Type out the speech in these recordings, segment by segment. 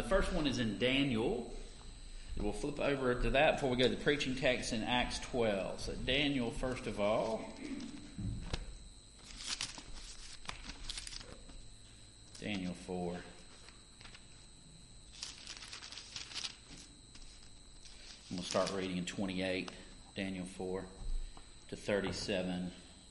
first one is in Daniel. We'll flip over to that before we go to the preaching text in Acts 12. So Daniel, first of all. Daniel 4. And we'll start reading in 28, Daniel 4 to 37.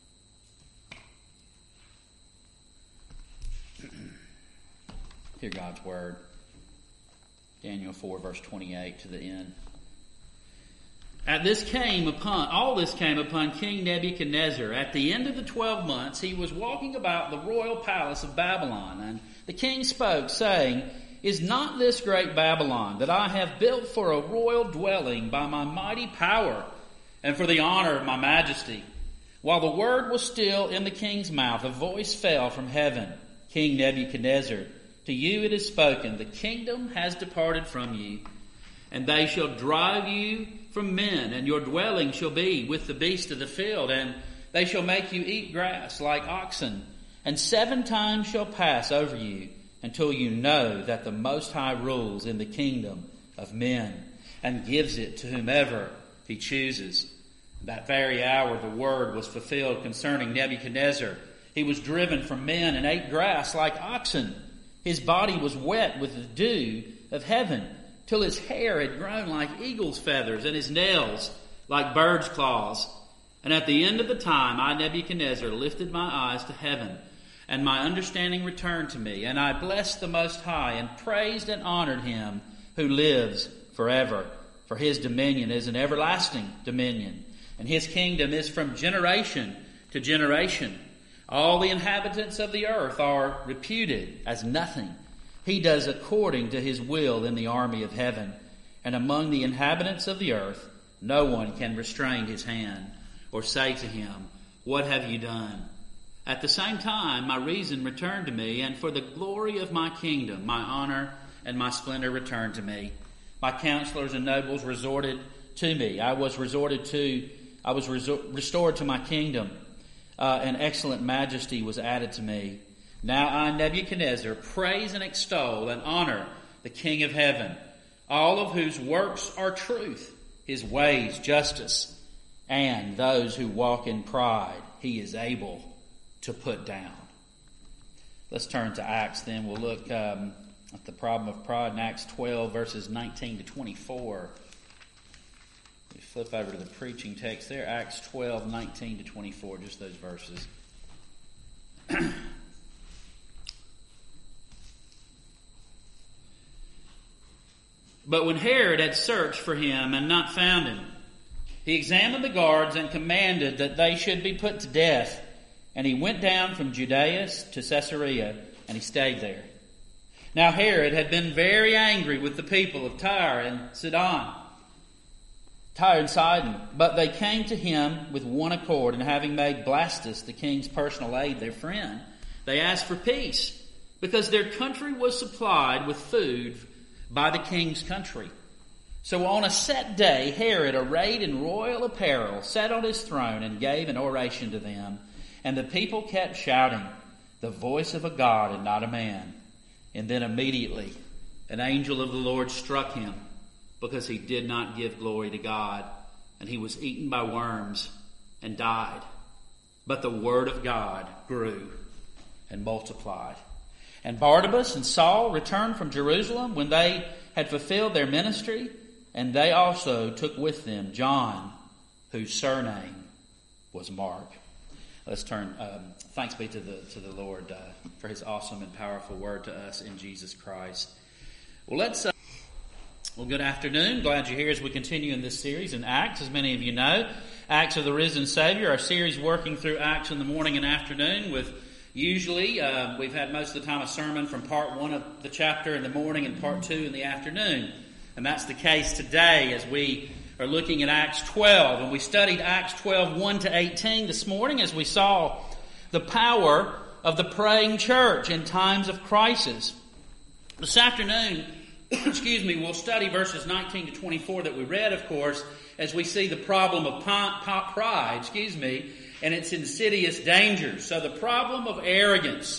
Hear God's word. Daniel 4, verse 28 to the end. All this came upon King Nebuchadnezzar. At the end of the 12 months, he was walking about the royal palace of Babylon. And the king spoke, saying, Is not this great Babylon, that I have built for a royal dwelling by my mighty power, and for the honor of my majesty? While the word was still in the king's mouth, a voice fell from heaven. King Nebuchadnezzar, to you it is spoken, the kingdom has departed from you, and they shall drive you from men, and your dwelling shall be with the beasts of the field, and they shall make you eat grass like oxen, and 7 times shall pass over you, until you know that the Most High rules in the kingdom of men, and gives it to whomever he chooses. That very hour the word was fulfilled concerning Nebuchadnezzar. He was driven from men and ate grass like oxen. His body was wet with the dew of heaven, till his hair had grown like eagle's feathers, and his nails like bird's claws. And at the end of the time, I, Nebuchadnezzar, lifted my eyes to heaven, and my understanding returned to me. And I blessed the Most High, and praised and honored him who lives forever. For his dominion is an everlasting dominion, and his kingdom is from generation to generation. All the inhabitants of the earth are reputed as nothing. He does according to his will in the army of heaven. And among the inhabitants of the earth, no one can restrain his hand or say to him, What have you done? At the same time, my reason returned to me, and for the glory of my kingdom, my honor and my splendor returned to me. My counselors and nobles resorted to me. I was restored to my kingdom. And excellent majesty was added to me. Now I, Nebuchadnezzar, praise and extol and honor the King of heaven, all of whose works are truth, his ways justice, and those who walk in pride he is able to put down. Let's turn to Acts then. We'll look at the problem of pride in Acts 12, verses 19 to 24. We flip over to the preaching text there, Acts 12, 19 to 24, just those verses. But when Herod had searched for him and not found him, he examined the guards and commanded that they should be put to death. And he went down from Judea to Caesarea, and he stayed there. Now Herod had been very angry with the people of Tyre and Sidon, but they came to him with one accord, and having made Blastus, the king's personal aide, their friend, they asked for peace, because their country was supplied with food by the king's country. So on a set day, Herod, arrayed in royal apparel, sat on his throne and gave an oration to them. And the people kept shouting, The voice of a God and not a man. And then immediately an angel of the Lord struck him, because he did not give glory to God, and he was eaten by worms and died. But the word of God grew and multiplied. And Barnabas and Saul returned from Jerusalem when they had fulfilled their ministry, and they also took with them John, whose surname was Mark. Let's turn. Thanks be to the Lord for his awesome and powerful word to us in Jesus Christ. Well, good afternoon. Glad you're here as we continue in this series in Acts. As many of you know, Acts of the Risen Savior, our series working through Acts in the morning and afternoon with usually, we've had most of the time a sermon from part 1 of the chapter in the morning and part 2 in the afternoon. And that's the case today as we are looking at Acts 12. And we studied Acts 12, 1 to 18 this morning as we saw the power of the praying church in times of crisis. This afternoon, we'll study verses 19 to 24 that we read, of course, as we see the problem of pride, and its insidious dangers. So the problem of arrogance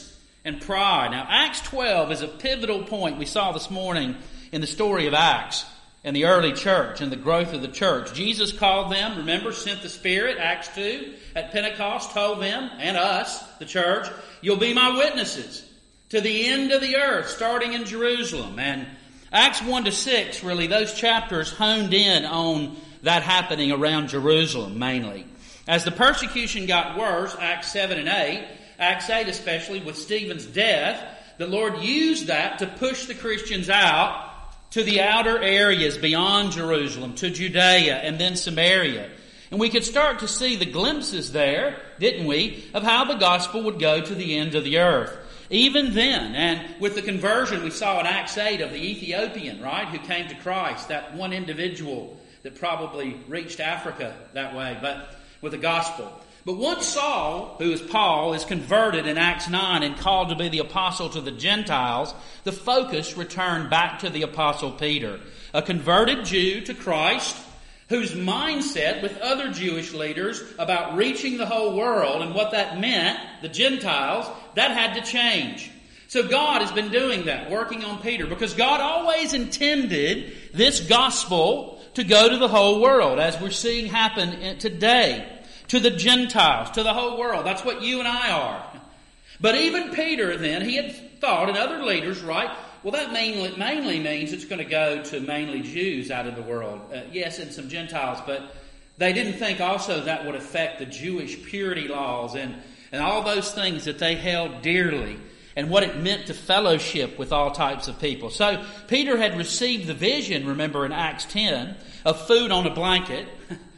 and pride. Now, Acts 12 is a pivotal point we saw this morning in the story of Acts and the early church and the growth of the church. Jesus called them, remember, sent the Spirit, Acts 2, at Pentecost, told them, and us, the church, you'll be my witnesses to the end of the earth, starting in Jerusalem. And Acts 1 to 6, really, those chapters honed in on that happening around Jerusalem mainly. As the persecution got worse, Acts 7 and 8, Acts 8 especially, with Stephen's death, the Lord used that to push the Christians out to the outer areas beyond Jerusalem, to Judea and then Samaria. And we could start to see the glimpses there, didn't we, of how the gospel would go to the end of the earth. Even then, and with the conversion we saw in Acts 8 of the Ethiopian, right, who came to Christ, that one individual that probably reached Africa that way, but with the gospel. But once Saul, who is Paul, is converted in Acts 9 and called to be the apostle to the Gentiles, the focus returned back to the apostle Peter, a converted Jew to Christ, whose mindset with other Jewish leaders about reaching the whole world and what that meant, the Gentiles, that had to change. So God has been doing that, working on Peter, because God always intended this gospel to go to the whole world, as we're seeing happen today. To the Gentiles, to the whole world. That's what you and I are. But even Peter then, he had thought, and other leaders, right, well that mainly means it's going to go to mainly Jews out of the world. Yes, and some Gentiles, but they didn't think also that would affect the Jewish purity laws and all those things that they held dearly and what it meant to fellowship with all types of people. So Peter had received the vision, remember in Acts 10, of food on a blanket.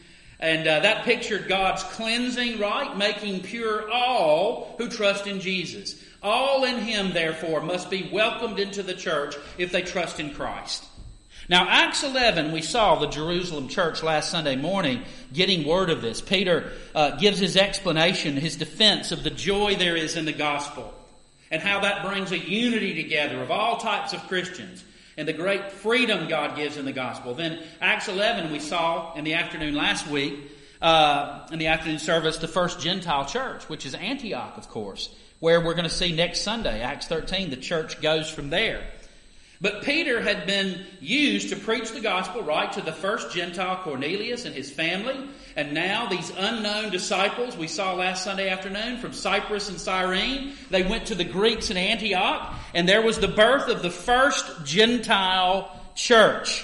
And that pictured God's cleansing, right? Making pure all who trust in Jesus. All in Him, therefore, must be welcomed into the church if they trust in Christ. Now, Acts 11, we saw the Jerusalem church last Sunday morning getting word of this. Peter gives his explanation, his defense of the joy there is in the gospel and how that brings a unity together of all types of Christians. And the great freedom God gives in the gospel. Then Acts 11 we saw in the afternoon last week, in the afternoon service, the first Gentile church, which is Antioch, of course, where we're going to see next Sunday, Acts 13, the church goes from there. But Peter had been used to preach the gospel, right, to the first Gentile, Cornelius and his family. And now these unknown disciples we saw last Sunday afternoon from Cyprus and Cyrene, they went to the Greeks in Antioch, and there was the birth of the first Gentile church,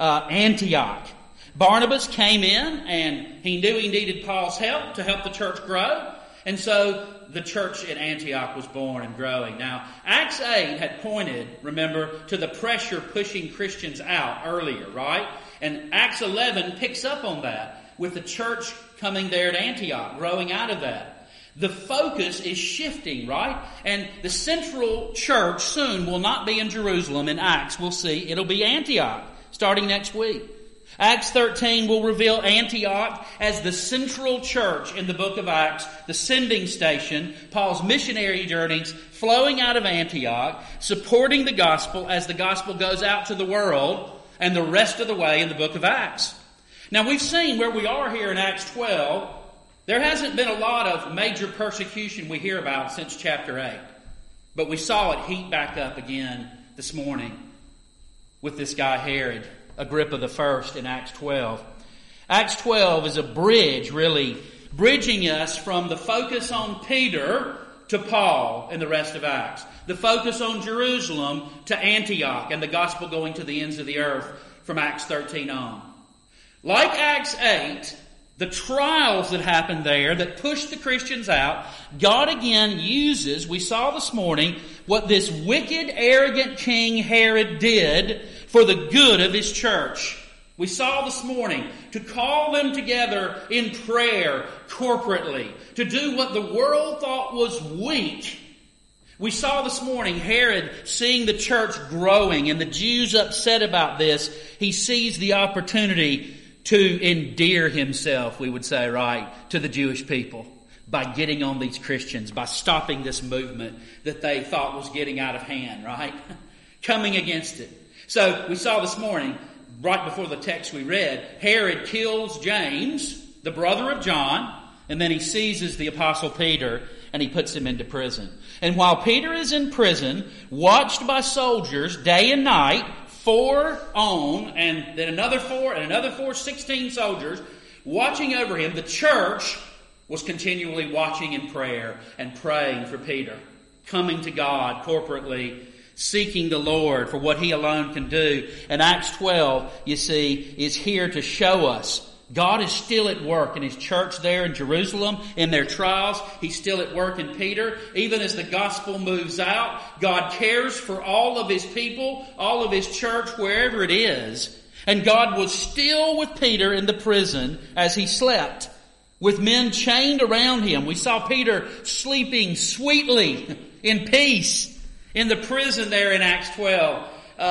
Antioch. Barnabas came in, and he knew he needed Paul's help to help the church grow. And so the church at Antioch was born and growing. Now, Acts 8 had pointed, remember, to the pressure pushing Christians out earlier, right? And Acts 11 picks up on that with the church coming there at Antioch, growing out of that. The focus is shifting, right? And the central church soon will not be in Jerusalem in Acts. We'll see. It'll be Antioch starting next week. Acts 13 will reveal Antioch as the central church in the book of Acts, the sending station, Paul's missionary journeys flowing out of Antioch, supporting the gospel as the gospel goes out to the world and the rest of the way in the book of Acts. Now we've seen where we are here in Acts 12, there hasn't been a lot of major persecution we hear about since chapter 8. But we saw it heat back up again this morning with this guy Herod, Agrippa I in Acts 12. Acts 12 is a bridge, really, bridging us from the focus on Peter to Paul in the rest of Acts. The focus on Jerusalem to Antioch and the gospel going to the ends of the earth from Acts 13 on. Like Acts 8, the trials that happened there that pushed the Christians out, God again uses, we saw this morning, what this wicked, arrogant king Herod did for the good of his church. We saw this morning to call them together in prayer corporately, to do what the world thought was weak. We saw this morning Herod seeing the church growing and the Jews upset about this. He sees the opportunity to endear himself, we would say, right, to the Jewish people by getting on these Christians, by stopping this movement that they thought was getting out of hand, right? Coming against it. So we saw this morning, right before the text we read, Herod kills James, the brother of John, and then he seizes the apostle Peter and he puts him into prison. And while Peter is in prison, watched by soldiers day and night, 4 on, and then another 4, and another 4, 16 soldiers watching over him, the church was continually watching in prayer and praying for Peter, coming to God corporately, seeking the Lord for what He alone can do. And Acts 12, you see, is here to show us God is still at work in His church there in Jerusalem, in their trials. He's still at work in Peter. Even as the gospel moves out, God cares for all of His people, all of His church, wherever it is. And God was still with Peter in the prison as he slept, with men chained around him. We saw Peter sleeping sweetly in peace in the prison there in Acts 12.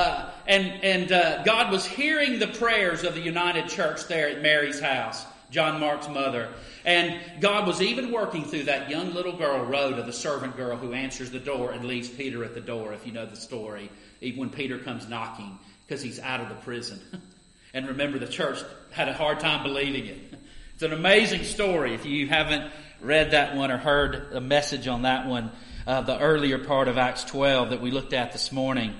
God was hearing the prayers of the united church there at Mary's house, John Mark's mother. And God was even working through that young little girl, Rhoda, the servant girl who answers the door and leaves Peter at the door, if you know the story, even when Peter comes knocking, because he's out of the prison. And remember, the church had a hard time believing it. It's an amazing story. If you haven't read that one or heard a message on that one, the earlier part of Acts 12 that we looked at this morning.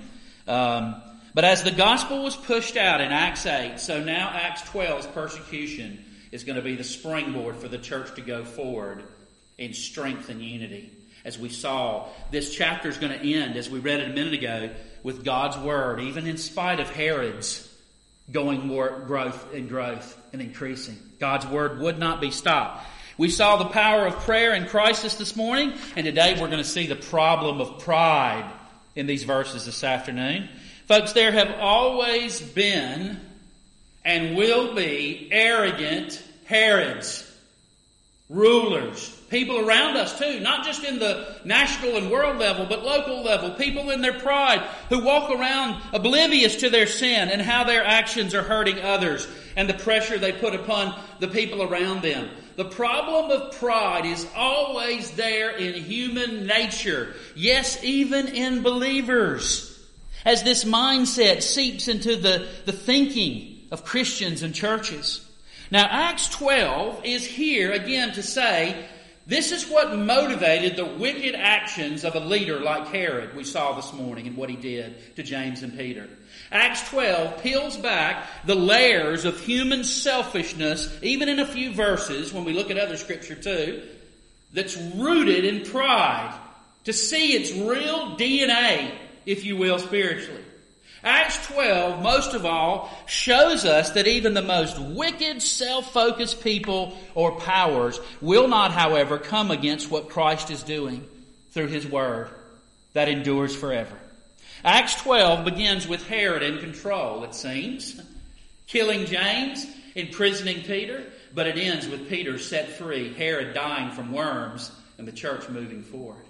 But as the gospel was pushed out in Acts 8, so now Acts 12's persecution is going to be the springboard for the church to go forward in strength and unity. As we saw, this chapter is going to end, as we read it a minute ago, with God's word, even in spite of Herod's going more growth and increasing. God's word would not be stopped. We saw the power of prayer in crisis this morning, and today we're going to see the problem of pride in these verses this afternoon. Folks, there have always been and will be arrogant Herods, rulers, people around us too, not just in the national and world level, but local level, people in their pride who walk around oblivious to their sin and how their actions are hurting others and the pressure they put upon the people around them. The problem of pride is always there in human nature. Yes, even in believers. As this mindset seeps into the thinking of Christians and churches. Now, Acts 12 is here again to say, this is what motivated the wicked actions of a leader like Herod we saw this morning and what he did to James and Peter. Acts 12 peels back the layers of human selfishness, even in a few verses, when we look at other scripture too, that's rooted in pride, to see its real DNA, if you will, spiritually. Acts 12, most of all, shows us that even the most wicked, self-focused people or powers will not, however, come against what Christ is doing through His Word that endures forever. Acts 12 begins with Herod in control, it seems, killing James, imprisoning Peter, but it ends with Peter set free, Herod dying from worms, and the church moving forward.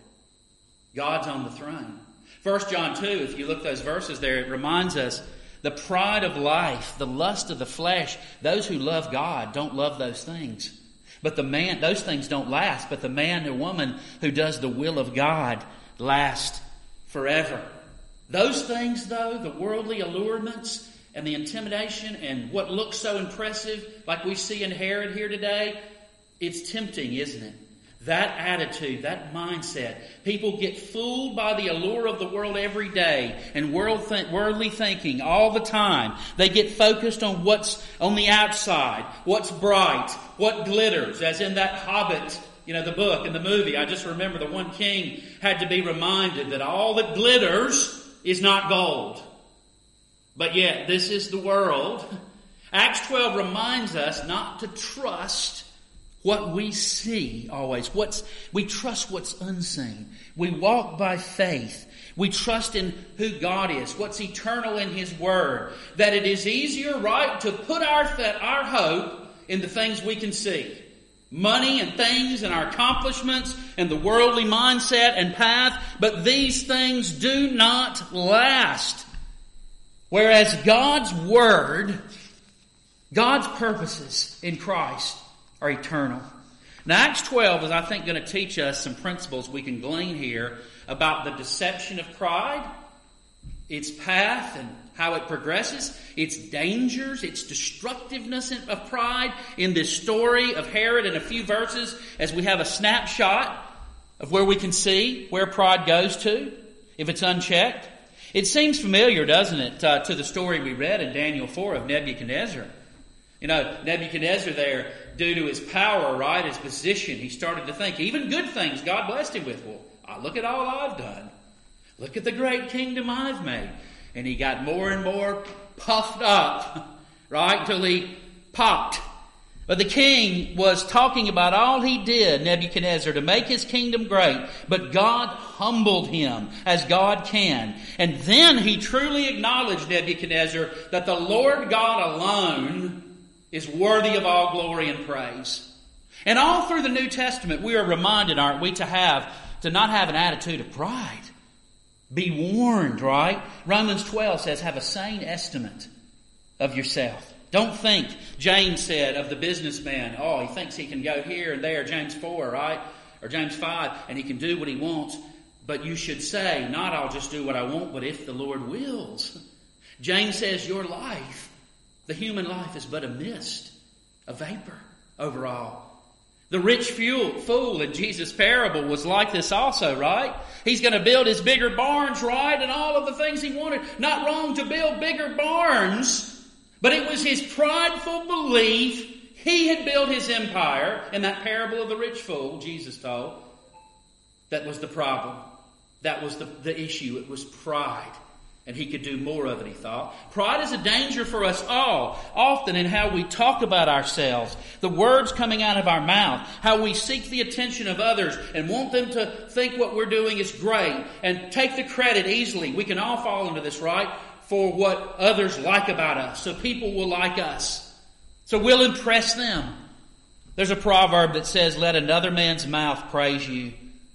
God's on the throne. 1 John 2, if you look those verses there, it reminds us the pride of life, the lust of the flesh, those who love God don't love those things. But those things don't last, but the man or woman who does the will of God lasts forever. Those things, though, the worldly allurements and the intimidation and what looks so impressive, like we see in Herod here today, it's tempting, isn't it? That attitude, that mindset. People get fooled by the allure of the world every day and worldly thinking all the time. They get focused on what's on the outside, what's bright, what glitters, as in that Hobbit, the book and the movie. I just remember the one king had to be reminded that all that glitters is not gold. But yet, this is the world. Acts 12 reminds us not to trust what we see always. We trust what's unseen. We walk by faith. We trust in who God is, what's eternal in His Word. That it is easier, right, to put our hope in the things we can see. Money and things and our accomplishments and the worldly mindset and path. But these things do not last. Whereas God's Word, God's purposes in Christ are eternal. Now, Acts 12 is, I think, going to teach us some principles we can glean here about the deception of pride, its path and how it progresses, its dangers, its destructiveness of pride in this story of Herod in a few verses as we have a snapshot of where we can see where pride goes to if it's unchecked? It seems familiar, doesn't it, to the story we read in Daniel 4 of Nebuchadnezzar. You know, Nebuchadnezzar there, due to his power, right, his position, he started to think, even good things God blessed him with. Well, look at all I've done. Look at the great kingdom I've made. And he got more and more puffed up, right, until he popped. But the king was talking about all he did, Nebuchadnezzar, to make his kingdom great. But God humbled him as God can. And then he truly acknowledged, Nebuchadnezzar, that the Lord God alone is worthy of all glory and praise. And all through the New Testament, we are reminded, aren't we, to not have an attitude of pride. Be warned, right? Romans 12 says, have a sane estimate of yourself. Don't think, James said of the businessman, he thinks he can go here and there, James 4, right? Or James 5, and he can do what he wants. But you should say, not I'll just do what I want, but if the Lord wills. James says your life, the human life, is but a mist, a vapor overall. The rich fool in Jesus' parable was like this also, right? He's going to build his bigger barns, right? And all of the things he wanted. Not wrong to build bigger barns. But it was his prideful belief he had built his empire in that parable of the rich fool, Jesus told. That was the problem. That was the issue. It was pride. And he could do more of it, he thought. Pride is a danger for us all, often in how we talk about ourselves, the words coming out of our mouth, how we seek the attention of others and want them to think what we're doing is great and take the credit easily. We can all fall into this, right? For what others like about us. So people will like us. So we'll impress them. There's a proverb that says, let another man's mouth praise you,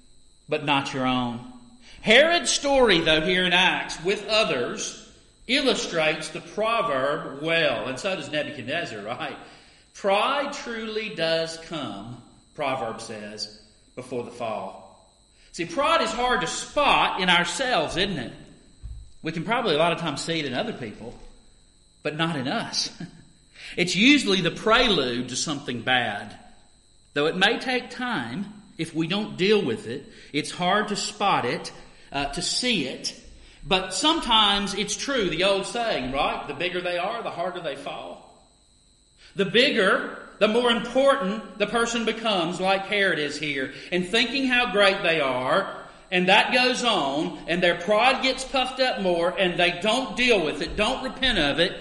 but not your own. Herod's story, though, here in Acts with others illustrates the proverb well. And so does Nebuchadnezzar, right? Pride truly does come, proverb says, before the fall. See, pride is hard to spot in ourselves, isn't it? We can probably a lot of times see it in other people, but not in us. It's usually the prelude to something bad. Though it may take time, if we don't deal with it, it's hard to spot it, to see it. But sometimes it's true, the old saying, right? The bigger they are, the harder they fall. The bigger, the more important the person becomes, like Herod is here, and thinking how great they are. And that goes on, and their pride gets puffed up more, and they don't deal with it, don't repent of it.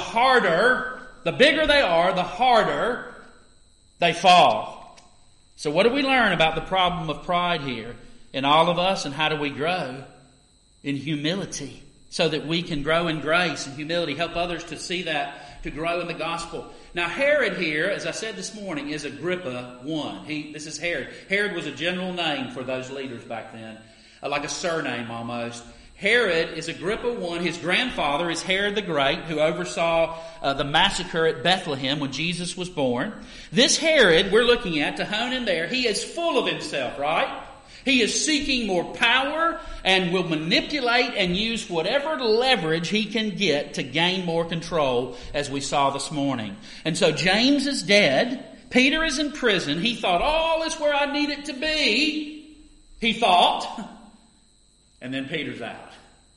The bigger they are, the harder they fall. So what do we learn about the problem of pride here in all of us, and how do we grow? In humility, so that we can grow in grace and humility, help others to see that, to grow in the gospel. Now Herod here, as I said this morning, is Agrippa I. This is Herod. Herod was a general name for those leaders back then, like a surname almost. Herod is Agrippa I. His grandfather is Herod the Great, who oversaw the massacre at Bethlehem when Jesus was born. This Herod we're looking at, to hone in there, he is full of himself, right? He is seeking more power and will manipulate and use whatever leverage he can get to gain more control, as we saw this morning. And so James is dead. Peter is in prison. He thought, all is where I need it to be. He thought. And then Peter's out.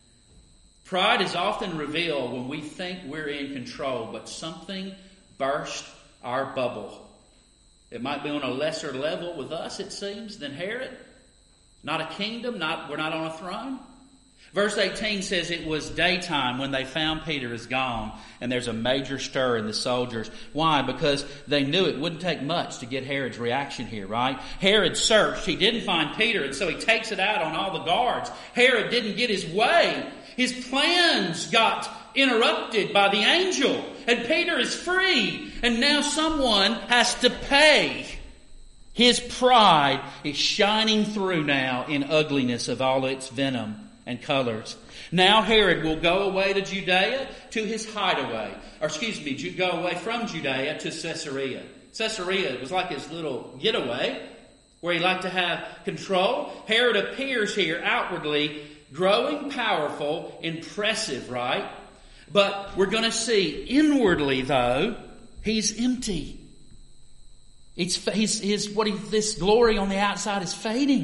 Pride is often revealed when we think we're in control, but something burst our bubble. It might be on a lesser level with us, it seems, than Herod. Not a kingdom, we're not on a throne. Verse 18 says it was daytime when they found Peter is gone, and there's a major stir in the soldiers. Why? Because they knew it wouldn't take much to get Herod's reaction here, right? Herod searched. He didn't find Peter, and so he takes it out on all the guards. Herod didn't get his way. His plans got interrupted by the angel, and Peter is free, and now someone has to pay. His pride is shining through now in ugliness of all its venom and colors. Now Herod will go away to Judea to his hideaway. Go away from Judea to Caesarea. Caesarea was like his little getaway where he liked to have control. Herod appears here outwardly growing powerful, impressive, right? But we're going to see inwardly, though, he's empty. This glory on the outside is fading.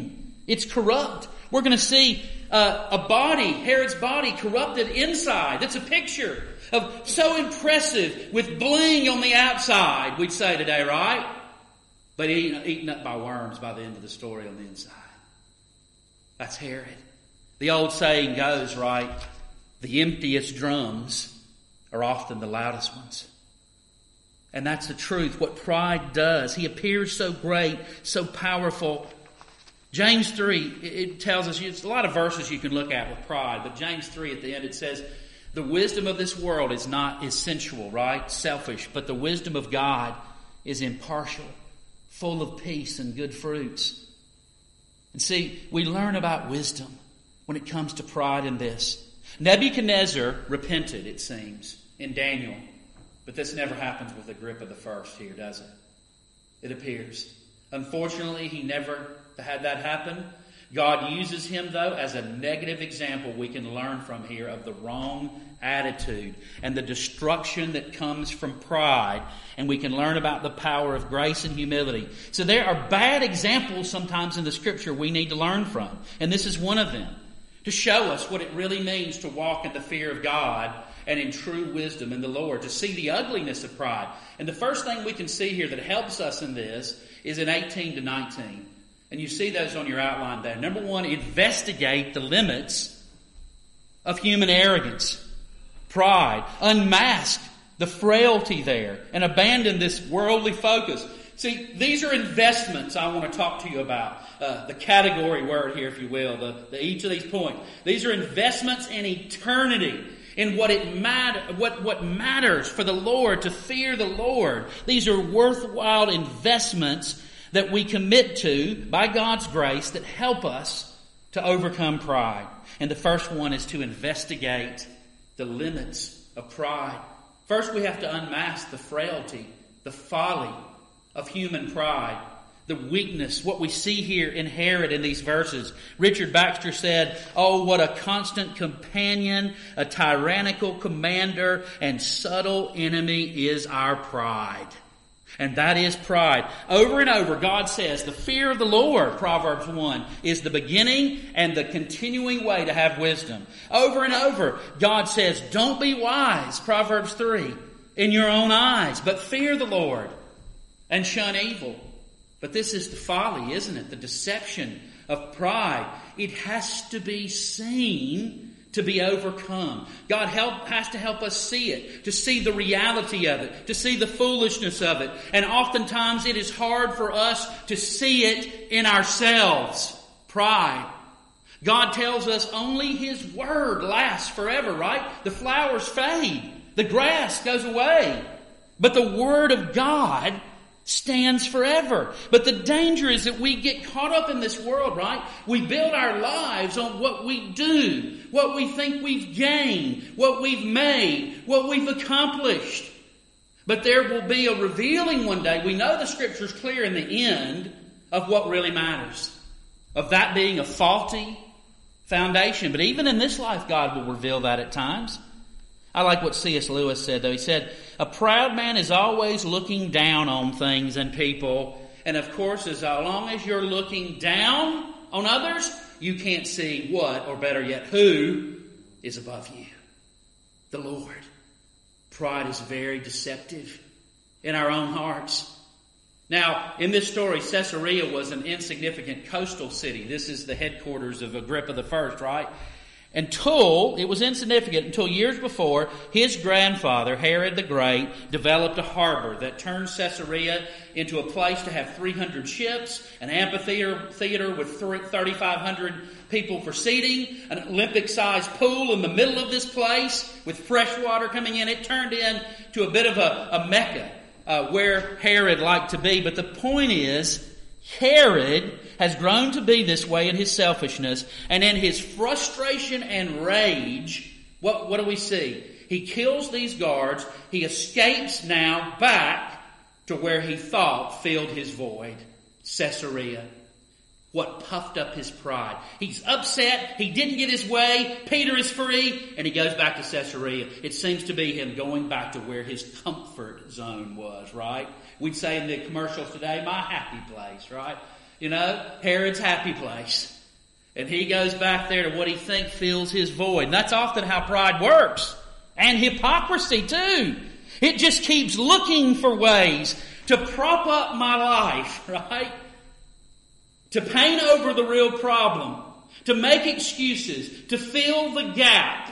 It's corrupt. We're going to see a body, Herod's body, corrupted inside. That's a picture of so impressive with bling on the outside, we'd say today, right? But eaten up by worms by the end of the story on the inside. That's Herod. The old saying goes, right? The emptiest drums are often the loudest ones. And that's the truth. What pride does. He appears so great, so powerful. James 3, it tells us, it's a lot of verses you can look at with pride, but James 3 at the end it says, the wisdom of this world is sensual, right? Selfish. But the wisdom of God is impartial, full of peace and good fruits. And see, we learn about wisdom when it comes to pride in this. Nebuchadnezzar repented, it seems, in Daniel. But this never happens with Agrippa the First here, does it? It appears. Unfortunately, he never had that happen. God uses him, though, as a negative example we can learn from here of the wrong attitude and the destruction that comes from pride. And we can learn about the power of grace and humility. So there are bad examples sometimes in the Scripture we need to learn from. And this is one of them. To show us what it really means to walk in the fear of God and in true wisdom in the Lord. To see the ugliness of pride. And the first thing we can see here that helps us in this is in 18 to 19. And you see those on your outline there. Number one, investigate the limits of human arrogance, pride. Unmask the frailty there and abandon this worldly focus. See, these are investments I want to talk to you about. The category word here, if you will, each of these points. These are investments in eternity, in what matters for the Lord, to fear the Lord. These are worthwhile investments that we commit to by God's grace that help us to overcome pride. And the first one is to investigate the limits of pride. First, we have to unmask the frailty, the folly of human pride, the weakness, what we see here in Herod in these verses. Richard Baxter said, "Oh, what a constant companion, a tyrannical commander, and subtle enemy is our pride." And that is pride. Over and over, God says the fear of the Lord, Proverbs 1, is the beginning and the continuing way to have wisdom. Over and over, God says, don't be wise, Proverbs 3, in your own eyes, but fear the Lord and shun evil. But this is the folly, isn't it? The deception of pride. It has to be seen to be overcome. God has to help us see it, to see the reality of it, to see the foolishness of it. And oftentimes it is hard for us to see it in ourselves. Pride. God tells us only His Word lasts forever, right? The flowers fade. The grass goes away. But the Word of God stands forever. But the danger is that we get caught up in this world, right? We build our lives on what we do, what we think we've gained, what we've made, what we've accomplished. But there will be a revealing one day. We know the Scripture's clear in the end of what really matters, of that being a faulty foundation. But even in this life, God will reveal that at times. I like what C.S. Lewis said, though. He said, a proud man is always looking down on things and people. And of course, as long as you're looking down on others, you can't see what, or better yet, who is above you. The Lord. Pride is very deceptive in our own hearts. Now, in this story, Caesarea was an insignificant coastal city. This is the headquarters of Agrippa the First, right? It was insignificant until years before, his grandfather, Herod the Great, developed a harbor that turned Caesarea into a place to have 300 ships, an amphitheater with 3,500 people for seating, an Olympic-sized pool in the middle of this place with fresh water coming in. It turned into a bit of a Mecca where Herod liked to be. But the point is, Herod has grown to be this way in his selfishness, and in his frustration and rage, what do we see? He kills these guards. He escapes now back to where he thought filled his void, Caesarea. What puffed up his pride. He's upset. He didn't get his way. Peter is free, and he goes back to Caesarea. It seems to be him going back to where his comfort zone was, right? We'd say in the commercials today, my happy place, right? Herod's happy place. And he goes back there to what he thinks fills his void. And that's often how pride works. And hypocrisy too. It just keeps looking for ways to prop up my life, right? To paint over the real problem. To make excuses. To fill the gap.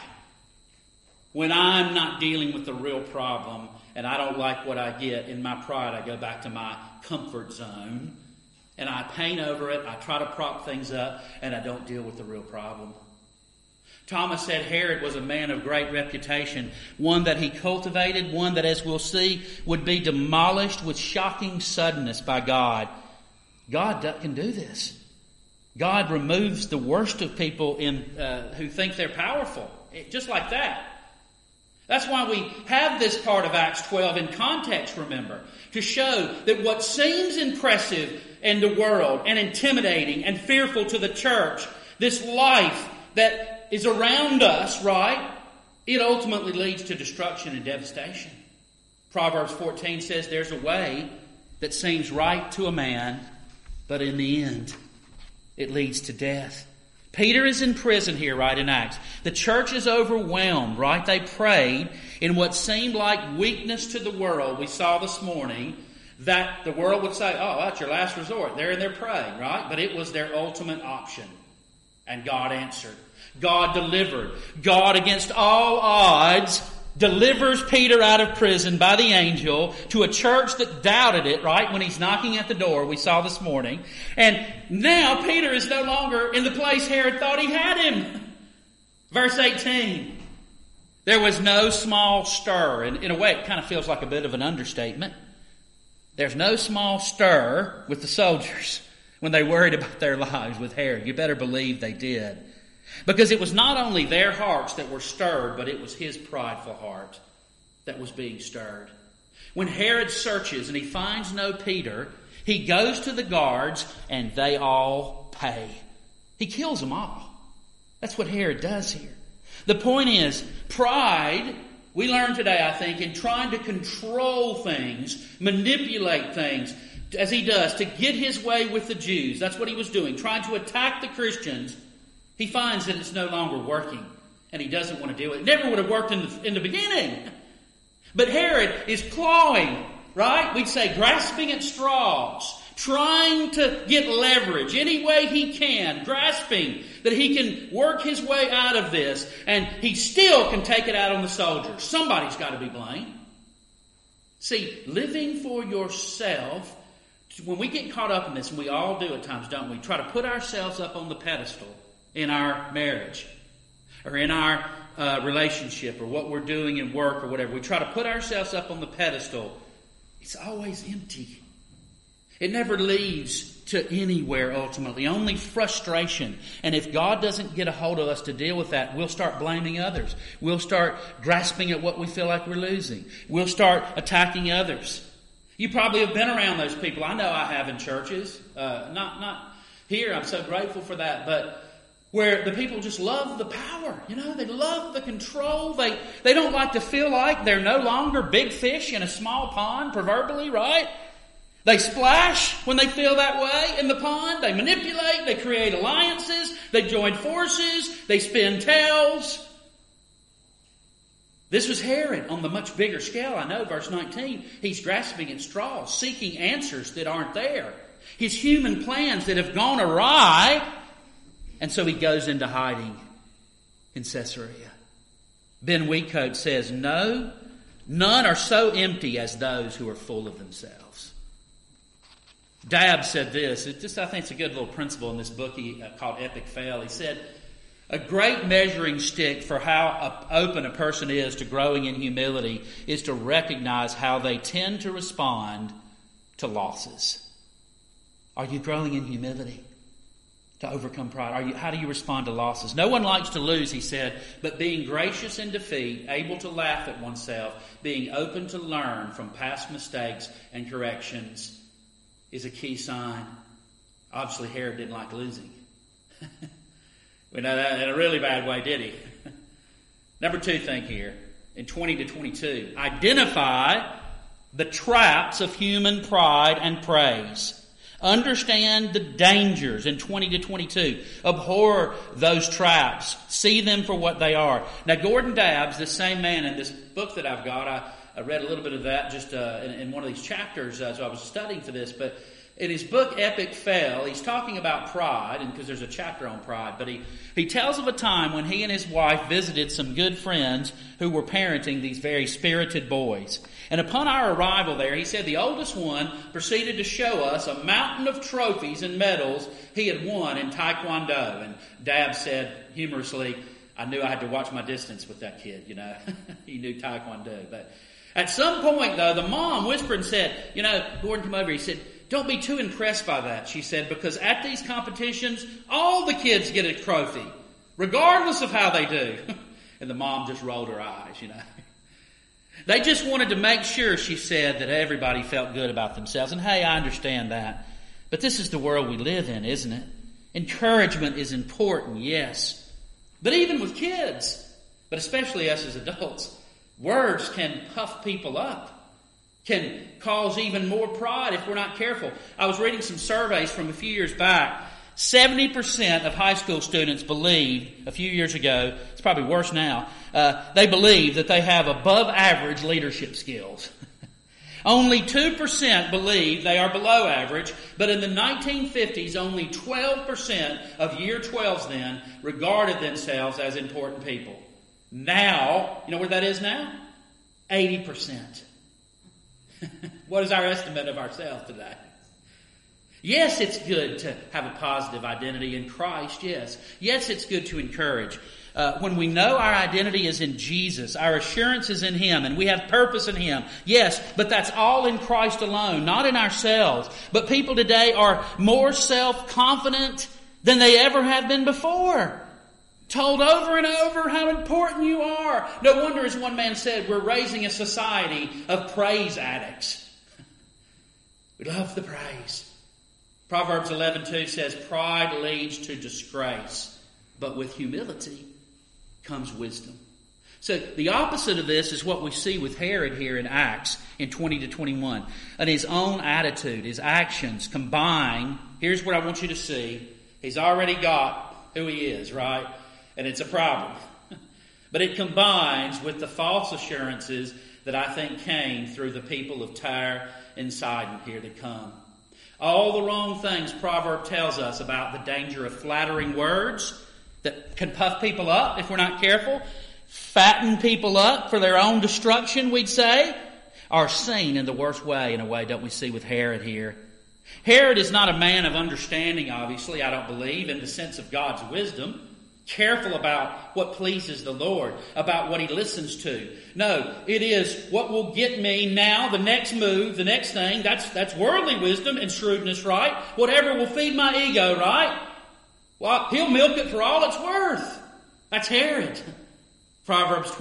When I'm not dealing with the real problem and I don't like what I get, in my pride I go back to my comfort zone. And I paint over it, I try to prop things up, and I don't deal with the real problem. Thomas said Herod was a man of great reputation, one that he cultivated, one that, as we'll see, would be demolished with shocking suddenness by God. God can do this. God removes the worst of people who think they're powerful, just like that. That's why we have this part of Acts 12 in context, remember, to show that what seems impressive in the world and intimidating and fearful to the church, this life that is around us, right, it ultimately leads to destruction and devastation. Proverbs 14 says there's a way that seems right to a man, but in the end, it leads to death. Peter is in prison here, right, in Acts. The church is overwhelmed, right? They prayed in what seemed like weakness to the world. We saw this morning that the world would say, oh, that's your last resort. They're in there praying, right? But it was their ultimate option. And God answered. God delivered. God, against all odds, delivers Peter out of prison by the angel to a church that doubted it, right, when he's knocking at the door, we saw this morning. And now Peter is no longer in the place Herod thought he had him. Verse 18. There was no small stir. And in a way, it kind of feels like a bit of an understatement. There's no small stir with the soldiers when they worried about their lives with Herod. You better believe they did. Because it was not only their hearts that were stirred, but it was his prideful heart that was being stirred. When Herod searches and he finds no Peter, he goes to the guards and they all pay. He kills them all. That's what Herod does here. The point is, pride, we learn today, I think, in trying to control things, manipulate things, as he does, to get his way with the Jews. That's what he was doing, trying to attack the Christians. He finds that it's no longer working, and he doesn't want to do it. It never would have worked in the beginning. But Herod is clawing, right? We'd say grasping at straws, trying to get leverage any way he can, grasping that he can work his way out of this, and he still can take it out on the soldiers. Somebody's got to be blamed. See, living for yourself, when we get caught up in this, and we all do at times, don't we? Try to put ourselves up on the pedestal in our marriage or in our relationship or what we're doing in work or whatever. We try to put ourselves up on the pedestal. It's always empty. It never leads to anywhere ultimately, only frustration. And if God doesn't get a hold of us to deal with that, we'll start blaming others. We'll start grasping at what we feel like we're losing. We'll start attacking others. You probably have been around those people. I know I have in churches. Not here. I'm so grateful for that. But where the people just love the power. They love the control. They don't like to feel like they're no longer big fish in a small pond, proverbially, right? They splash when they feel that way in the pond. They manipulate. They create alliances. They join forces. They spin tails. This was Herod on the much bigger scale. I know, verse 19, he's grasping at straws, seeking answers that aren't there. His human plans that have gone awry. And so he goes into hiding in Caesarea. Ben Wheatcoat says, no, none are so empty as those who are full of themselves. Dabb said this. I think it's a good little principle in this book called Epic Fail. He said, a great measuring stick for how open a person is to growing in humility is to recognize how they tend to respond to losses. Are you growing in humility to overcome pride? How do you respond to losses? No one likes to lose, he said, but being gracious in defeat, able to laugh at oneself, being open to learn from past mistakes and corrections is a key sign. Obviously, Herod didn't like losing. We know that in a really bad way, did he? Number 2 thing here, in 20 to 22, identify the traps of human pride and praise. Understand the dangers in 20 to 22. Abhor those traps. See them for what they are. Now, Gordon Dabbs, this same man in this book that I've got, I read a little bit of that just in one of these chapters as I was studying for this, but in his book, Epic Fail, he's talking about pride, and because there's a chapter on pride, but he tells of a time when he and his wife visited some good friends who were parenting these very spirited boys. And upon our arrival there, he said the oldest one proceeded to show us a mountain of trophies and medals he had won in Taekwondo. And Dab said humorously, I knew I had to watch my distance with that kid, you know. He knew Taekwondo. But at some point, though, the mom whispered and said, you know, Gordon, come over here. He said, don't be too impressed by that, she said, because at these competitions, all the kids get a trophy, regardless of how they do. And the mom just rolled her eyes, you know. They just wanted to make sure, she said, that everybody felt good about themselves. And hey, I understand that. But this is the world we live in, isn't it? Encouragement is important, yes. But even with kids, but especially us as adults, words can puff people up. Can cause even more pride if we're not careful. I was reading some surveys from a few years back. 70% of high school students believe, a few years ago, it's probably worse now, they believe that they have above average leadership skills. Only 2% believe they are below average, but in the 1950s, only 12% of year 12s then regarded themselves as important people. Now, you know where that is now? 80%. What is our estimate of ourselves today? Yes, it's good to have a positive identity in Christ, yes. Yes, it's good to encourage. When we know our identity is in Jesus, our assurance is in Him, and we have purpose in Him. Yes, but that's all in Christ alone, not in ourselves. But people today are more self-confident than they ever have been before. Told over and over how important you are. No wonder, as one man said, we're raising a society of praise addicts. We love the praise. Proverbs 11:2 says, pride leads to disgrace, but with humility comes wisdom. So the opposite of this is what we see with Herod here in Acts in 20 to 21. And his own attitude, his actions combine. Here's what I want you to see. He's already got who he is, right? And it's a problem. But it combines with the false assurances that I think came through the people of Tyre and Sidon here to come. All the wrong things Proverb tells us about the danger of flattering words that can puff people up if we're not careful, fatten people up for their own destruction, we'd say, are seen in the worst way, in a way, don't we see with Herod here. Herod is not a man of understanding, obviously, I don't believe, in the sense of God's wisdom. Careful about what pleases the Lord, about what He listens to. No, it is what will get me now, the next move, the next thing. That's worldly wisdom and shrewdness, right? Whatever will feed my ego, right? Well, he'll milk it for all it's worth. That's Herod. Proverbs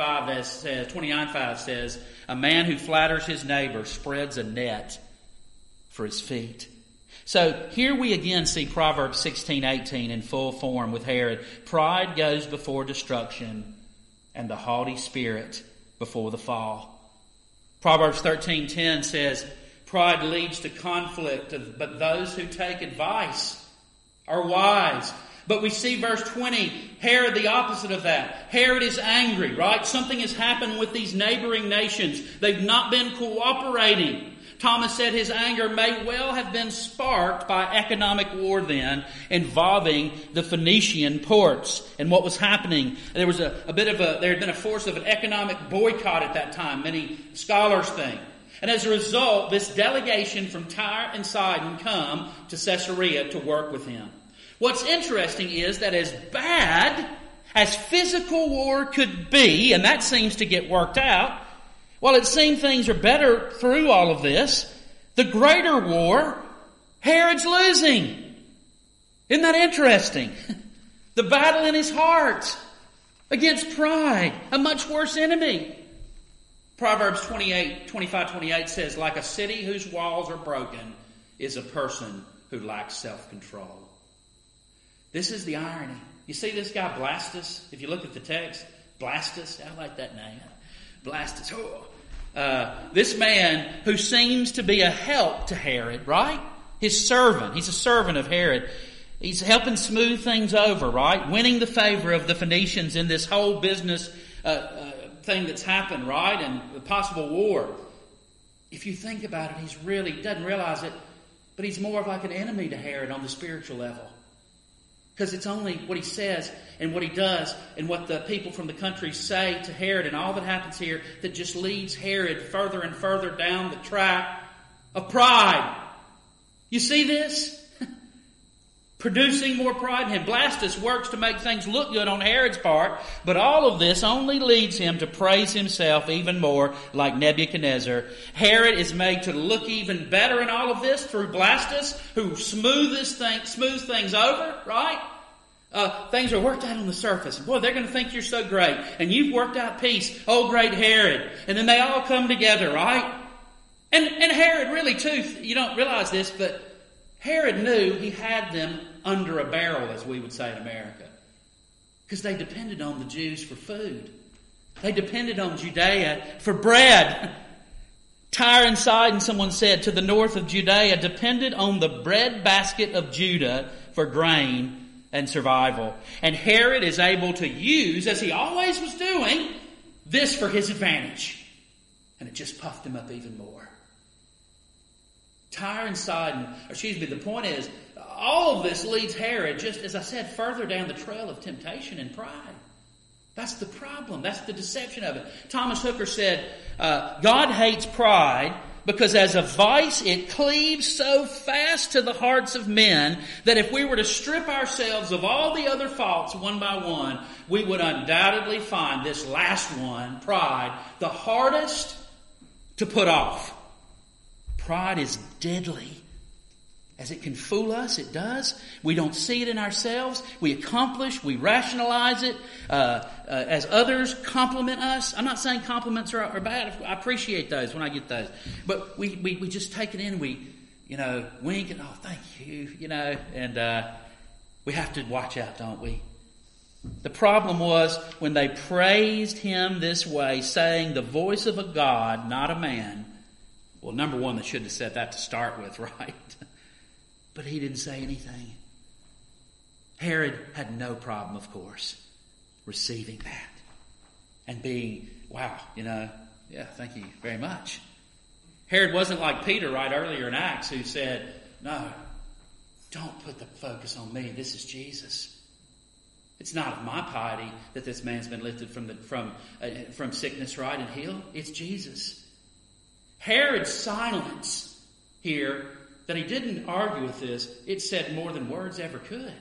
29:5 says, a man who flatters his neighbor spreads a net for his feet. So here we again see Proverbs 16:18 in full form with Herod. Pride goes before destruction, and the haughty spirit before the fall. Proverbs 13:10 says, pride leads to conflict, but those who take advice are wise. But we see verse 20, Herod the opposite of that. Herod is angry, right? Something has happened with these neighboring nations. They've not been cooperating. Thomas said his anger may well have been sparked by economic war then, involving the Phoenician ports and what was happening. There was there had been a force of an economic boycott at that time, many scholars think. And as a result, this delegation from Tyre and Sidon come to Caesarea to work with him. What's interesting is that as bad as physical war could be, and that seems to get worked out, while it seems things are better through all of this, the greater war, Herod's losing. Isn't that interesting? The battle in his heart against pride, a much worse enemy. Proverbs 25:28 says, like a city whose walls are broken is a person who lacks self-control. This is the irony. You see this guy Blastus? If you look at the text, Blastus, I like that name. Blastus. This man who seems to be a help to Herod, right? his servant. He's a servant of Herod. He's helping smooth things over, right? Winning the favor of the Phoenicians in this whole business thing that's happened, right? And the possible war. If you think about it, he doesn't realize it, but he's more of like an enemy to Herod on the spiritual level. Because it's only what he says and what he does and what the people from the country say to Herod and all that happens here that just leads Herod further and further down the track of pride. You see this? Producing more pride in him. Blastus works to make things look good on Herod's part, but all of this only leads him to praise himself even more like Nebuchadnezzar. Herod is made to look even better in all of this through Blastus, who smooths things over, right? Things are worked out on the surface. Boy, they're going to think you're so great. And you've worked out peace. Oh, great Herod. And then they all come together, right? And Herod really too, you don't realize this, but Herod knew he had them under a barrel, as we would say in America. Because they depended on the Jews for food. They depended on Judea for bread. Tyre and Sidon, someone said, to the north of Judea, depended on the bread basket of Judah for grain and survival. And Herod is able to use, as he always was doing, this for his advantage. And it just puffed him up even more. Tyre and Sidon, the point is, all of this leads Herod, just as I said, further down the trail of temptation and pride. That's the problem. That's the deception of it. Thomas Hooker said, God hates pride because as a vice it cleaves so fast to the hearts of men that if we were to strip ourselves of all the other faults one by one, we would undoubtedly find this last one, pride, the hardest to put off. Pride is deadly. As it can fool us, it does. We don't see it in ourselves. We accomplish, we rationalize it as others compliment us. I'm not saying compliments are bad. I appreciate those when I get those. But we just take it in, we, wink and, oh, thank you, and we have to watch out, don't we? The problem was when they praised him this way, saying the voice of a God, not a man. Well, number one, they should have said that to start with, right? But he didn't say anything. Herod had no problem, of course, receiving that. And being, wow, thank you very much. Herod wasn't like Peter right earlier in Acts who said, no, don't put the focus on me. This is Jesus. It's not of my piety that this man's been lifted from sickness, right, and healed. It's Jesus. Herod's silence here, that he didn't argue with this, it said more than words ever could.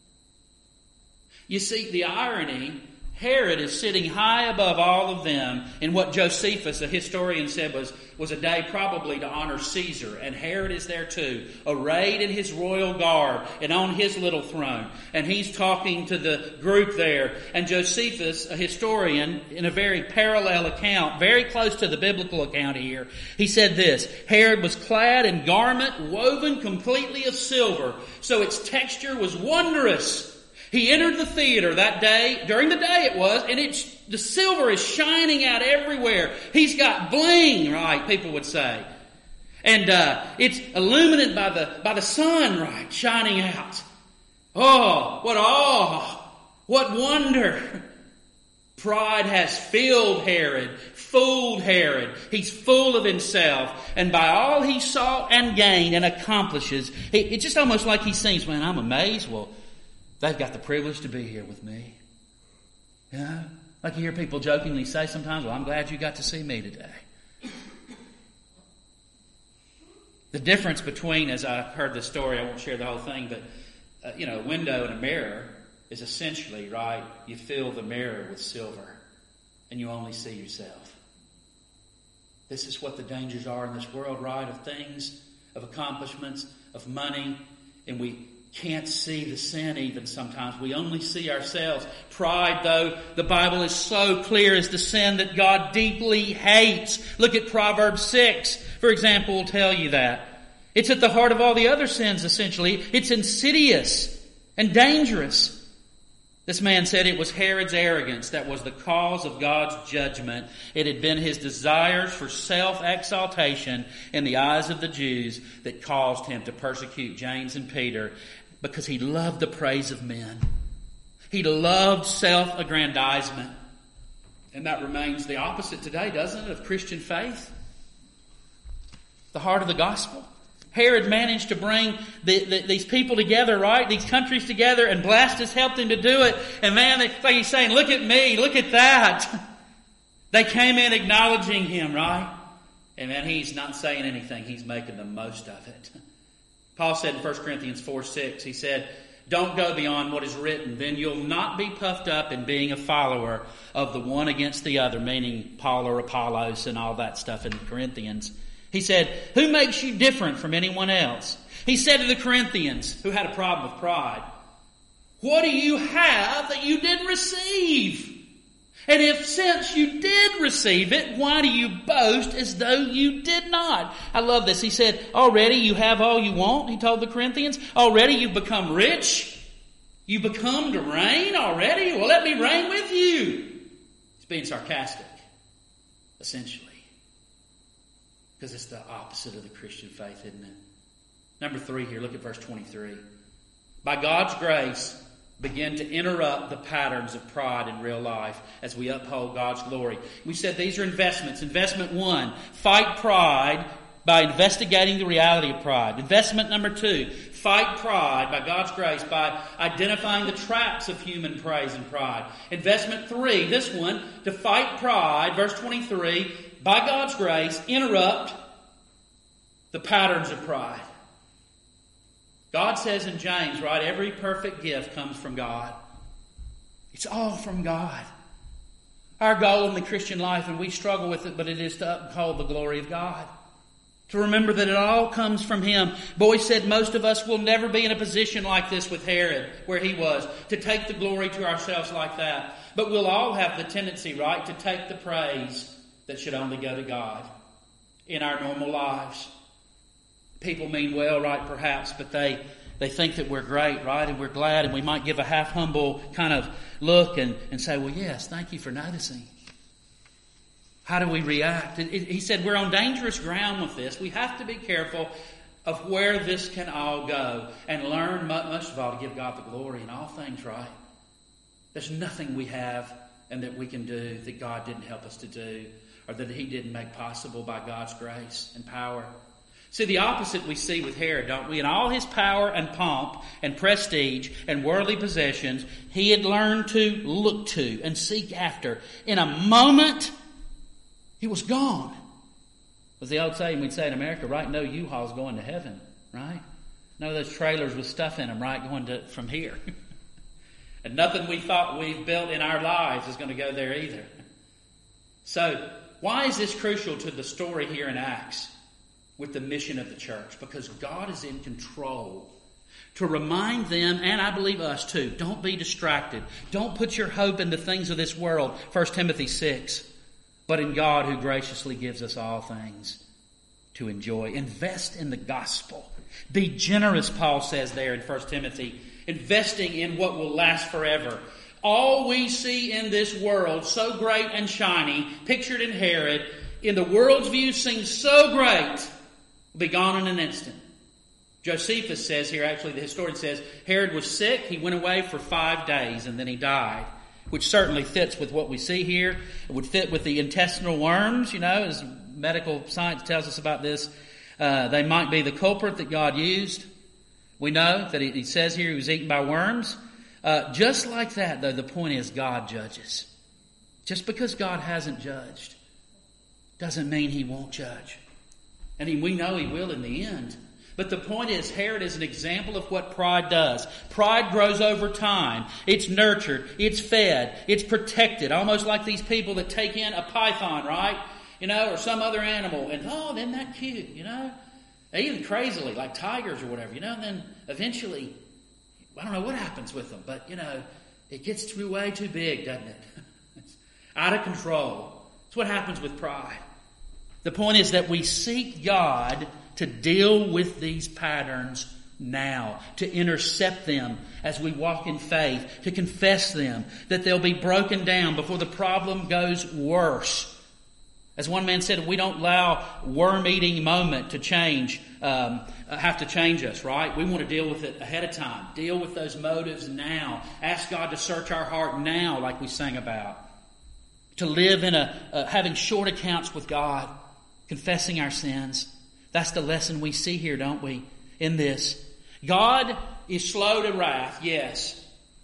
You see, the irony, Herod is sitting high above all of them in what Josephus, a historian, said was a day probably to honor Caesar. And Herod is there too, arrayed in his royal garb and on his little throne. And he's talking to the group there. And Josephus, a historian, in a very parallel account, very close to the biblical account here, he said this: Herod was clad in garment woven completely of silver, so its texture was wondrous. He entered the theater that day, during the day it was, and the silver is shining out everywhere. He's got bling, right, people would say. And it's illuminated by the sun, right, shining out. Oh, what awe! What wonder! Pride has filled Herod, fooled Herod. He's full of himself. And by all he sought and gained and accomplishes, it's just almost like he sings, man, I'm amazed. Well, they've got the privilege to be here with me. Yeah, like you hear people jokingly say sometimes, well, I'm glad you got to see me today. The difference between, as I've heard this story, I won't share the whole thing, but, a window and a mirror is essentially, right, you fill the mirror with silver and you only see yourself. This is what the dangers are in this world, right, of things, of accomplishments, of money, and we can't see the sin even sometimes. We only see ourselves. Pride, though, the Bible is so clear, is the sin that God deeply hates. Look at Proverbs 6, for example, will tell you that. It's at the heart of all the other sins, essentially. It's insidious and dangerous. This man said it was Herod's arrogance that was the cause of God's judgment. It had been his desires for self-exaltation in the eyes of the Jews that caused him to persecute James and Peter, because he loved the praise of men. He loved self-aggrandizement. And that remains the opposite today, doesn't it, of Christian faith? The heart of the gospel. Herod managed to bring these people together, right? These countries together, and Blastus helped him to do it. And man, like he's saying, look at me, look at that. They came in acknowledging him, right? And man, he's not saying anything. He's making the most of it. Paul said in 1 Corinthians 4:6, he said, don't go beyond what is written. Then you'll not be puffed up in being a follower of the one against the other, meaning Paul or Apollos and all that stuff in Corinthians. He said, who makes you different from anyone else? He said to the Corinthians, who had a problem with pride, what do you have that you didn't receive? And if since you did receive it, why do you boast as though you did not? I love this. He said, already you have all you want, he told the Corinthians. Already you've become rich. You become to reign already? Well, let me reign with you. He's being sarcastic, essentially. Because it's the opposite of the Christian faith, isn't it? Number 3 here, look at verse 23. By God's grace, begin to interrupt the patterns of pride in real life as we uphold God's glory. We said these are investments. Investment 1, fight pride by investigating the reality of pride. Investment number 2, fight pride by God's grace by identifying the traps of human praise and pride. Investment 3, this one, to fight pride, verse 23, by God's grace, interrupt the patterns of pride. God says in James, right, every perfect gift comes from God. It's all from God. Our goal in the Christian life, and we struggle with it, but it is to uphold the glory of God. To remember that it all comes from Him. Boyd said most of us will never be in a position like this with Herod, where he was, to take the glory to ourselves like that. But we'll all have the tendency, right, to take the praise that should only go to God in our normal lives. People mean well, right, perhaps, but they think that we're great, right, and we're glad, and we might give a half-humble kind of look and say, well, yes, thank you for noticing. How do we react? He said we're on dangerous ground with this. We have to be careful of where this can all go and learn, most of all, to give God the glory in all things, right? There's nothing we have and that we can do that God didn't help us to do, or that He didn't make possible by God's grace and power. See, the opposite we see with Herod, don't we? In all his power and pomp and prestige and worldly possessions, he had learned to look to and seek after. In a moment, he was gone. Was the old saying we'd say in America, right? No U-Haul's going to heaven, right? None of those trailers with stuff in them, right? Going to from here. And nothing we thought we've built in our lives is going to go there either. So, why is this crucial to the story here in Acts with the mission of the church? Because God is in control. To remind them, and I believe us too, don't be distracted. Don't put your hope in the things of this world, 1 Timothy 6, but in God who graciously gives us all things to enjoy. Invest in the gospel. Be generous, Paul says there in 1 Timothy, investing in what will last forever. All we see in this world, so great and shiny, pictured in Herod, in the world's view seems so great, will be gone in an instant. Josephus says here, actually the historian says, Herod was sick, he went away for 5 days, and then he died. Which certainly fits with what we see here. It would fit with the intestinal worms, as medical science tells us about this. They might be the culprit that God used. We know that he says here he was eaten by worms. Just like that, though, the point is God judges. Just because God hasn't judged doesn't mean He won't judge. And we know He will in the end. But the point is, Herod is an example of what pride does. Pride grows over time. It's nurtured. It's fed. It's protected. Almost like these people that take in a python, right? Or some other animal. And, isn't that cute, Even crazily, like tigers or whatever, And then eventually, I don't know what happens with them. But, it gets way too big, doesn't it? It's out of control. That's what happens with pride. The point is that we seek God to deal with these patterns now, to intercept them as we walk in faith, to confess them, that they'll be broken down before the problem goes worse. As one man said, we don't allow worm-eating moment to have to change us, right? We want to deal with it ahead of time. Deal with those motives now. Ask God to search our heart now, like we sang about. To live in having short accounts with God, confessing our sins. That's the lesson we see here, don't we, in this. God is slow to wrath, yes.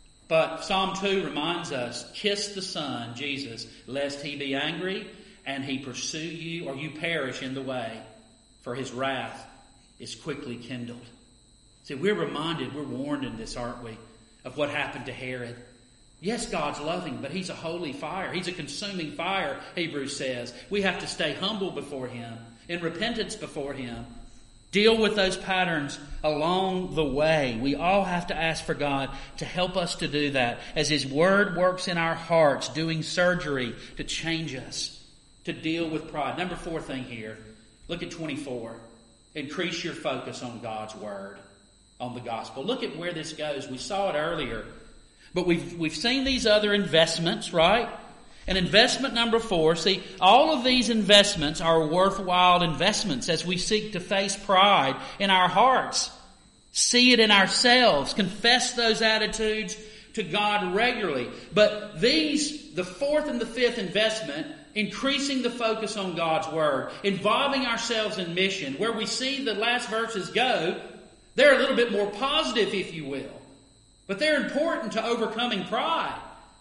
But Psalm 2 reminds us, kiss the Son, Jesus, lest he be angry and he pursue you, or you perish in the way, for his wrath is quickly kindled. See, we're reminded, we're warned in this, aren't we, of what happened to Herod. Yes, God's loving, but he's a holy fire. He's a consuming fire, Hebrews says. We have to stay humble before him, in repentance before him. Deal with those patterns along the way. We all have to ask for God to help us to do that as his word works in our hearts, doing surgery to change us, to deal with pride. Number 4 thing here, look at 24. Increase your focus on God's word, on the gospel. Look at where this goes. We saw it earlier. But we've seen these other investments, right? And investment number 4, see, all of these investments are worthwhile investments as we seek to face pride in our hearts. See it in ourselves. Confess those attitudes to God regularly. But the 4th and the 5th investment, increasing the focus on God's word, involving ourselves in mission, where we see the last verses go, they're a little bit more positive, if you will. But they're important to overcoming pride.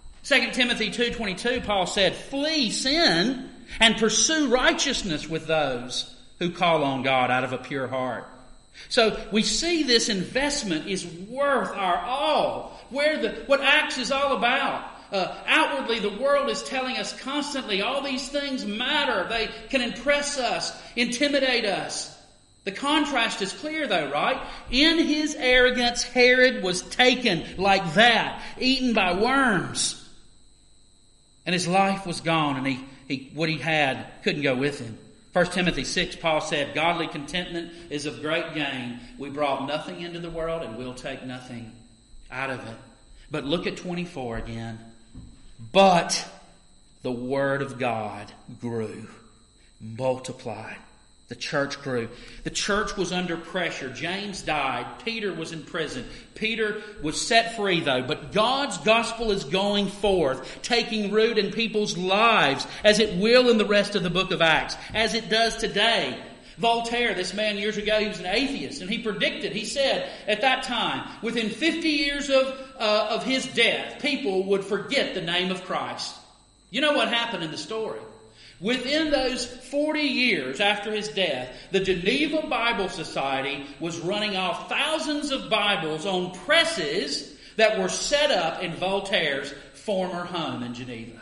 2 Timothy 2:22, Paul said, flee sin and pursue righteousness with those who call on God out of a pure heart. So we see this investment is worth our all. What Acts is all about. Outwardly, the world is telling us constantly all these things matter. They can impress us, intimidate us. The contrast is clear though, right? In his arrogance, Herod was taken like that, eaten by worms. And his life was gone, and what he had couldn't go with him. 1 Timothy 6, Paul said, godly contentment is of great gain. We brought nothing into the world, and we'll take nothing out of it. But look at 24 again. But the word of God grew, multiplied. The church grew. The church was under pressure. James died. Peter was in prison. Peter was set free though. But God's gospel is going forth, taking root in people's lives, as it will in the rest of the book of Acts, as it does today. Voltaire, this man years ago, he was an atheist, and he said at that time, within 50 years of his death, people would forget the name of Christ. You know what happened in the story? Within those 40 years after his death, the Geneva Bible Society was running off thousands of Bibles on presses that were set up in Voltaire's former home in Geneva.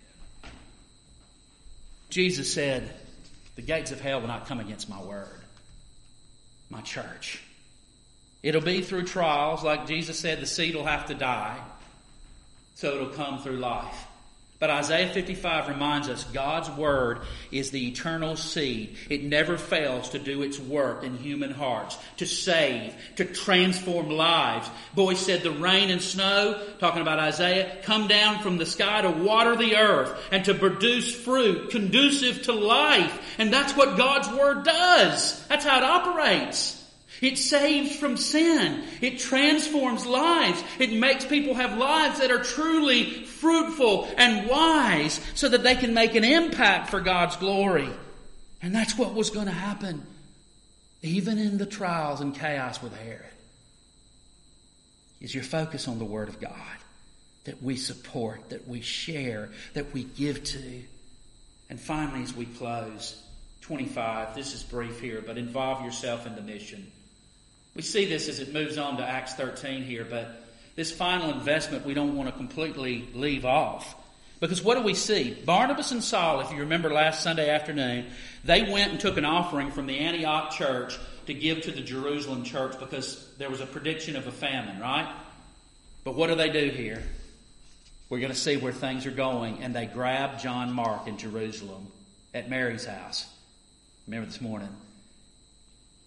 Jesus said, the gates of hell will not come against my word, my church. It'll be through trials, like Jesus said, the seed will have to die, so it'll come through life. But Isaiah 55 reminds us God's word is the eternal seed. It never fails to do its work in human hearts, to save, to transform lives. Boy said the rain and snow, talking about Isaiah, come down from the sky to water the earth and to produce fruit conducive to life. And that's what God's word does. That's how it operates. It saves from sin. It transforms lives. It makes people have lives that are truly fruitful and wise so that they can make an impact for God's glory. And that's what was going to happen even in the trials and chaos with Herod. Is your focus on the Word of God that we support, that we share, that we give to. And finally, as we close, 25, this is brief here, but involve yourself in the mission. We see this as it moves on to Acts 13 here, but this final investment we don't want to completely leave off. Because what do we see? Barnabas and Saul, if you remember last Sunday afternoon, they went and took an offering from the Antioch church to give to the Jerusalem church because there was a prediction of a famine, right? But what do here? We're going to see where things are going. And they grab John Mark in Jerusalem at Mary's house. Remember this morning.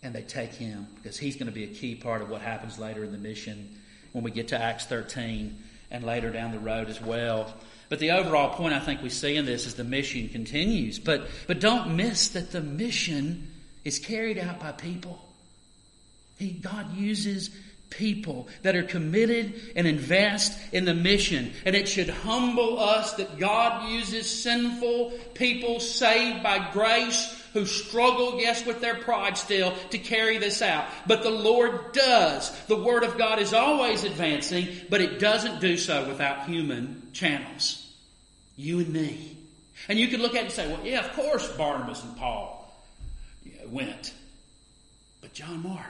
and they take him, because he's going to be a key part of what happens later in the mission when we get to Acts 13 and later down the road as well. But the overall point I think we see in this is the mission continues. But don't miss that the mission is carried out by people. God uses people that are committed and invest in the mission. And it should humble us that God uses sinful people saved by grace who struggle, yes, with their pride still, to carry this out. But the Lord does. The Word of God is always advancing, but it doesn't do so without human channels. You and me. And you can look at it and say, well, yeah, of course Barnabas and Paul went. But John Mark,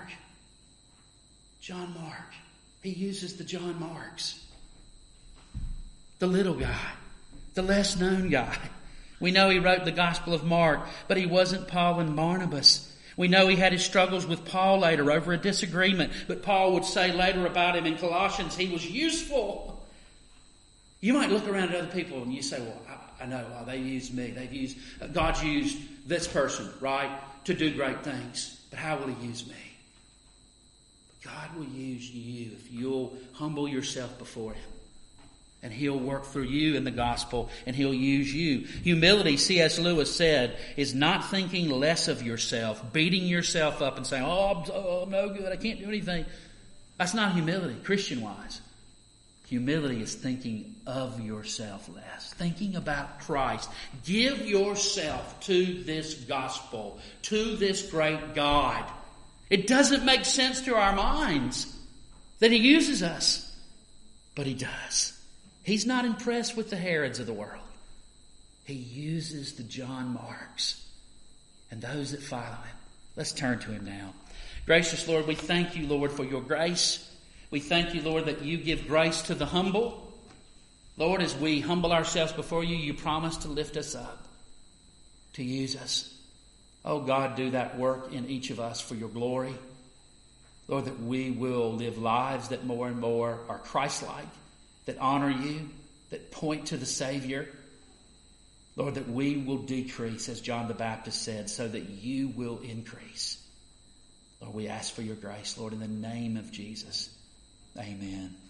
he uses the John Marks. The little guy, the less known guy. We know he wrote the Gospel of Mark, but he wasn't Paul and Barnabas. We know he had his struggles with Paul later over a disagreement, but Paul would say later about him in Colossians, he was useful. You might look around at other people and you say, well, I know, they used me. God's used this person, right, to do great things. But how will he use me? God will use you if you'll humble yourself before him. And he'll work through you in the gospel, and he'll use you. Humility, C.S. Lewis said, is not thinking less of yourself, beating yourself up and saying, I'm no good, I can't do anything. That's not humility, Christian-wise. Humility is thinking of yourself less, thinking about Christ. Give yourself to this gospel, to this great God. It doesn't make sense to our minds that he uses us, but he does. He's not impressed with the Herods of the world. He uses the John Marks and those that follow him. Let's turn to him now. Gracious Lord, we thank you, Lord, for your grace. We thank you, Lord, that you give grace to the humble. Lord, as we humble ourselves before you, you promise to lift us up, to use us. Oh God, do that work in each of us for your glory. Lord, that we will live lives that more and more are Christ-like, that honor you, that point to the Savior. Lord, that we will decrease, as John the Baptist said, so that you will increase. Lord, we ask for your grace, Lord, in the name of Jesus. Amen.